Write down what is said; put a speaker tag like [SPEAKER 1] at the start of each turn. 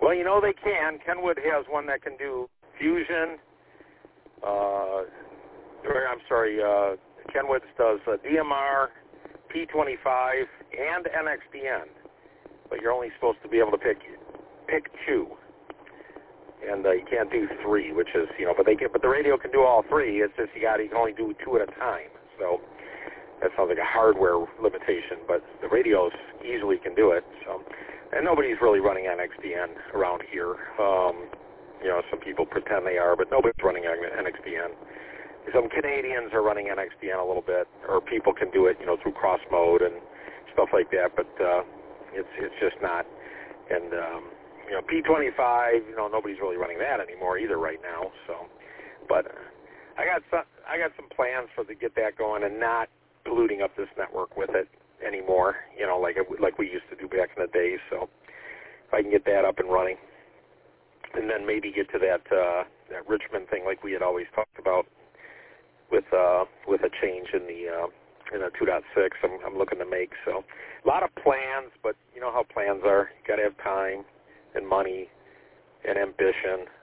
[SPEAKER 1] Well, they can. Kenwood has one that can do Fusion. Kenwood does DMR, P25, and NXDN. But you're only supposed to be able to pick 2. And you can't do 3, which is, but the radio can do all 3. It's just you can only do 2 at a time. So that sounds like a hardware limitation, but the radios easily can do it. So, and nobody's really running NXDN around here. Some people pretend they are, but nobody's running NXDN. Some Canadians are running NXDN a little bit, or people can do it, through cross mode and stuff like that. But it's just not. And P25, nobody's really running that anymore either right now. So, but I got some plans to get that going and not polluting up this network with it anymore. Like we used to do back in the day. So if I can get that up and running, and then maybe get to that Richmond thing like we had always talked about with a change in the 2.6 I'm looking to make. So a lot of plans, but you know how plans are. You got to have time and money and ambition